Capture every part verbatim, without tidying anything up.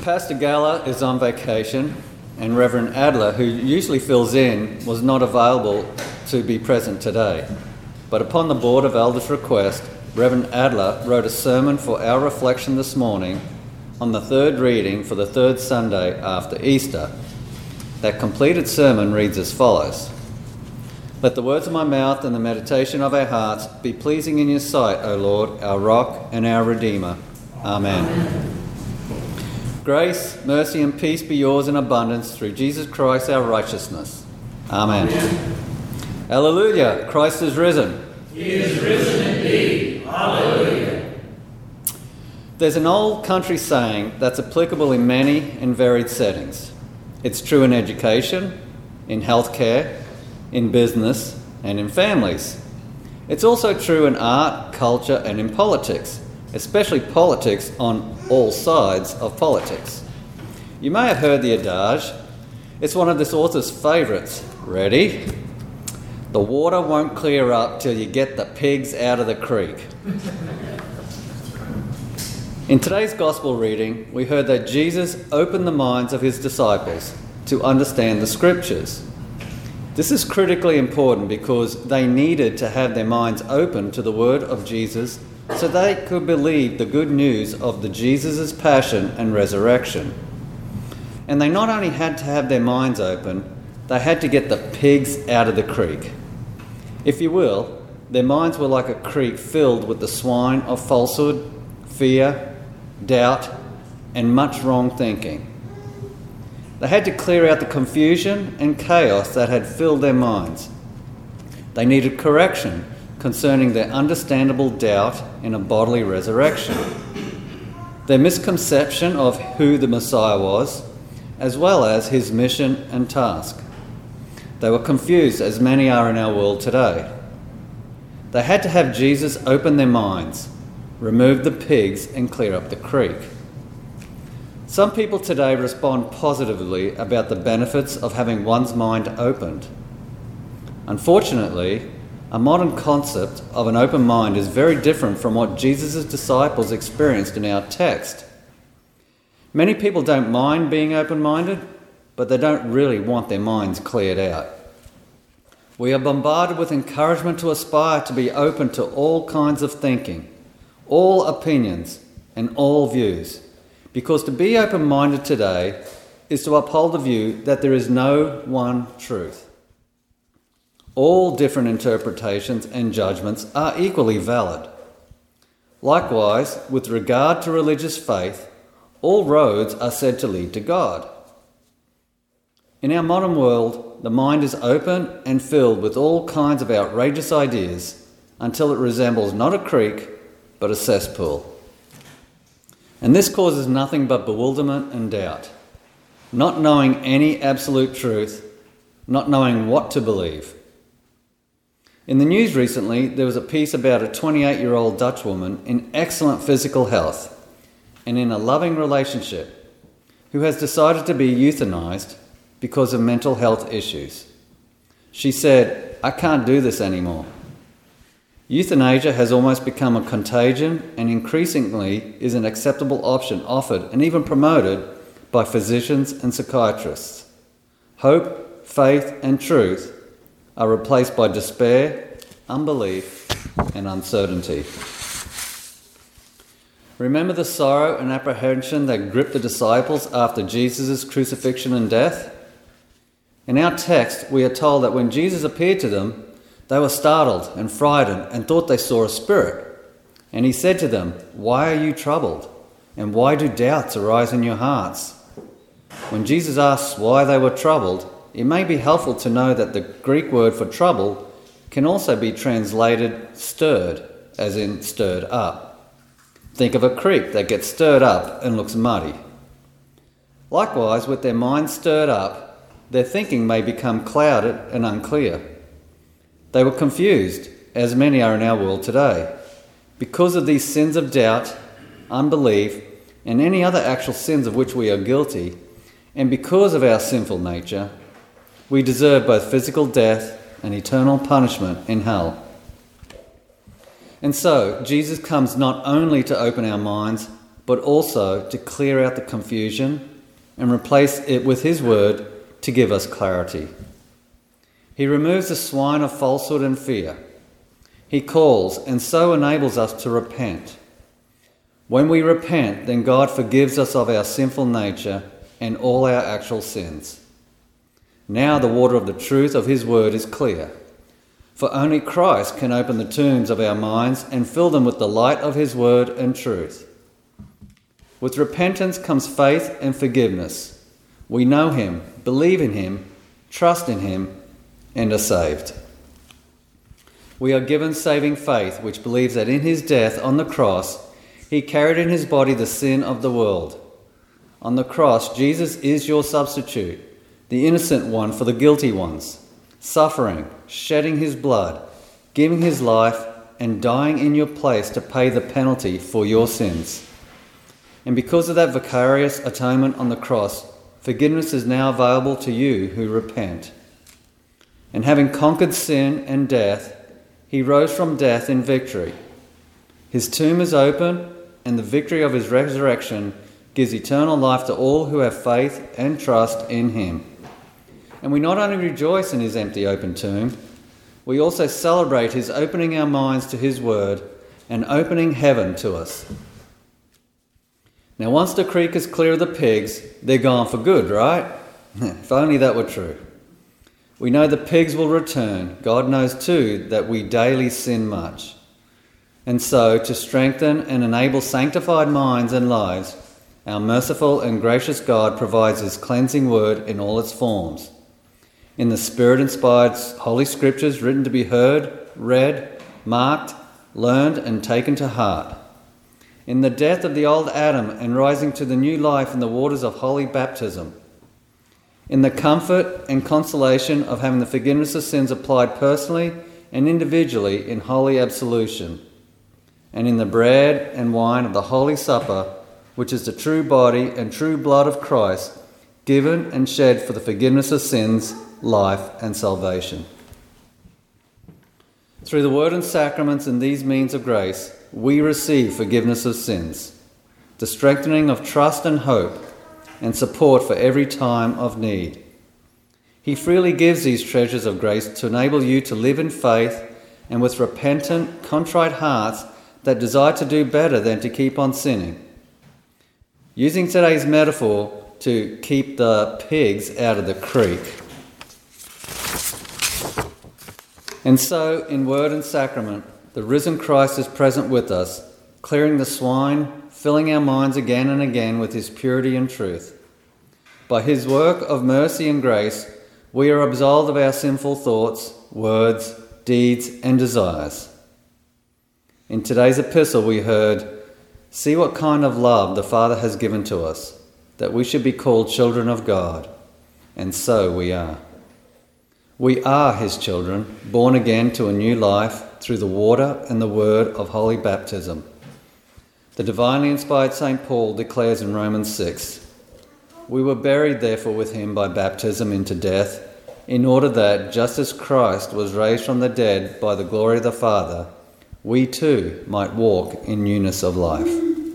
Pastor Gala is on vacation, and Reverend Adler, who usually fills in, was not available to be present today. But upon the Board of Elders' request, Reverend Adler wrote a sermon for our reflection this morning on the third reading for the third Sunday after Easter. That completed sermon reads as follows: Let the words of my mouth and the meditation of our hearts be pleasing in your sight, O Lord, our rock and our Redeemer. Amen. Amen. Grace, mercy and peace be yours in abundance through Jesus Christ our righteousness. Amen. Amen. Alleluia, Christ is risen. He is risen indeed. Alleluia. There's an old country saying that's applicable in many and varied settings. It's true in education, in healthcare, in business, and in families. It's also true in art, culture, and in politics, especially politics on all sides of politics. You may have heard the adage. It's one of this author's favourites. Ready? The water won't clear up till you get the pigs out of the creek. In today's Gospel reading, we heard that Jesus opened the minds of his disciples to understand the Scriptures. This is critically important because they needed to have their minds open to the word of Jesus so they could believe the good news of the Jesus' passion and resurrection. And they not only had to have their minds open, they had to get the pigs out of the creek. If you will, their minds were like a creek filled with the swine of falsehood, fear, doubt, and much wrong thinking. They had to clear out the confusion and chaos that had filled their minds. They needed correction concerning their understandable doubt in a bodily resurrection, their misconception of who the Messiah was, as well as his mission and task. They were confused, as many are in our world today. They had to have Jesus open their minds, remove the pigs, and clear up the creek. Some people today respond positively about the benefits of having one's mind opened. Unfortunately, a modern concept of an open mind is very different from what Jesus' disciples experienced in our text. Many people don't mind being open-minded, but they don't really want their minds cleared out. We are bombarded with encouragement to aspire to be open to all kinds of thinking, all opinions, and all views, because to be open-minded today is to uphold the view that there is no one truth. All different interpretations and judgments are equally valid. Likewise, with regard to religious faith, all roads are said to lead to God. In our modern world, the mind is open and filled with all kinds of outrageous ideas until it resembles not a creek, but a cesspool. And this causes nothing but bewilderment and doubt, not knowing any absolute truth, not knowing what to believe. In the news recently, there was a piece about a twenty-eight-year-old Dutch woman in excellent physical health and in a loving relationship who has decided to be euthanized because of mental health issues. She said, "I can't do this anymore." Euthanasia has almost become a contagion and increasingly is an acceptable option offered and even promoted by physicians and psychiatrists. Hope, faith and truth are replaced by despair, unbelief and uncertainty. Remember the sorrow and apprehension that gripped the disciples after Jesus' crucifixion and death? In our text, we are told that when Jesus appeared to them, they were startled and frightened and thought they saw a spirit. And he said to them, "Why are you troubled? And why do doubts arise in your hearts?" When Jesus asks why they were troubled, it may be helpful to know that the Greek word for trouble can also be translated stirred, as in stirred up. Think of a creek that gets stirred up and looks muddy. Likewise, with their minds stirred up, their thinking may become clouded and unclear. They were confused, as many are in our world today, because of these sins of doubt, unbelief, and any other actual sins of which we are guilty, and because of our sinful nature, we deserve both physical death and eternal punishment in hell. And so, Jesus comes not only to open our minds, but also to clear out the confusion and replace it with his word to give us clarity. He removes the swine of falsehood and fear. He calls and so enables us to repent. When we repent, then God forgives us of our sinful nature and all our actual sins. Now the water of the truth of his word is clear, for only Christ can open the tombs of our minds and fill them with the light of his word and truth. With repentance comes faith and forgiveness. We know him, believe in him, trust in him, and are saved. We are given saving faith, which believes that in his death on the cross, he carried in his body the sin of the world. On the cross, Jesus is your substitute, the innocent one for the guilty ones, suffering, shedding his blood, giving his life, and dying in your place to pay the penalty for your sins. And because of that vicarious atonement on the cross, forgiveness is now available to you who repent. And having conquered sin and death, he rose from death in victory. His tomb is open, and the victory of his resurrection gives eternal life to all who have faith and trust in him. And we not only rejoice in his empty open tomb, we also celebrate his opening our minds to his word and opening heaven to us. Now, once the creek is clear of the pigs, they're gone for good, right? If only that were true. We know the pigs will return. God knows too that we daily sin much. And so, to strengthen and enable sanctified minds and lives, our merciful and gracious God provides his cleansing word in all its forms. In the Spirit-inspired Holy Scriptures written to be heard, read, marked, learned, and taken to heart. In the death of the old Adam and rising to the new life in the waters of holy baptism. In the comfort and consolation of having the forgiveness of sins applied personally and individually in holy absolution. And in the bread and wine of the Holy Supper, which is the true body and true blood of Christ, given and shed for the forgiveness of sins, life, and salvation. Through the word and sacraments and these means of grace, we receive forgiveness of sins, the strengthening of trust and hope, and support for every time of need. He freely gives these treasures of grace to enable you to live in faith and with repentant, contrite hearts that desire to do better than to keep on sinning. Using today's metaphor to keep the pigs out of the creek. And so, in word and sacrament, the risen Christ is present with us, clearing the swine, filling our minds again and again with his purity and truth. By his work of mercy and grace, we are absolved of our sinful thoughts, words, deeds, and desires. In today's epistle we heard, "See what kind of love the Father has given to us, that we should be called children of God." And so we are. We are his children, born again to a new life through the water and the word of holy baptism. The divinely inspired Saint Paul declares in Romans six, "We were buried therefore with him by baptism into death, in order that, just as Christ was raised from the dead by the glory of the Father, we too might walk in newness of life."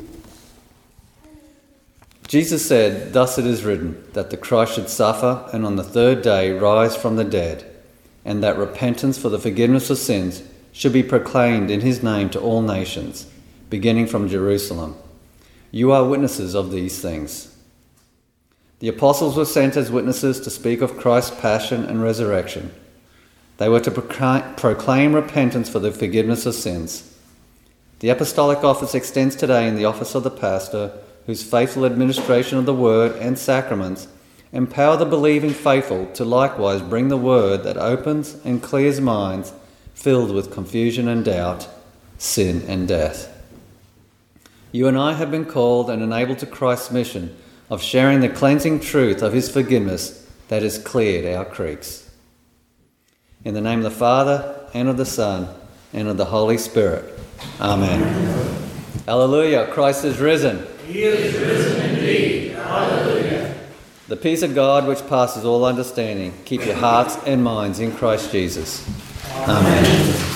Jesus said, "Thus it is written, that the Christ should suffer and on the third day rise from the dead, and that repentance for the forgiveness of sins should be proclaimed in his name to all nations, beginning from Jerusalem. You are witnesses of these things." The apostles were sent as witnesses to speak of Christ's passion and resurrection. They were to proclaim repentance for the forgiveness of sins. The apostolic office extends today in the office of the pastor, whose faithful administration of the word and sacraments empower the believing faithful to likewise bring the word that opens and clears minds filled with confusion and doubt, sin and death. You and I have been called and enabled to Christ's mission of sharing the cleansing truth of his forgiveness that has cleared our creeks. In the name of the Father, and of the Son, and of the Holy Spirit. Amen. Amen. Hallelujah, Christ is risen. He is risen indeed. Hallelujah. The peace of God, which passes all understanding, keep your hearts and minds in Christ Jesus. Amen. Amen.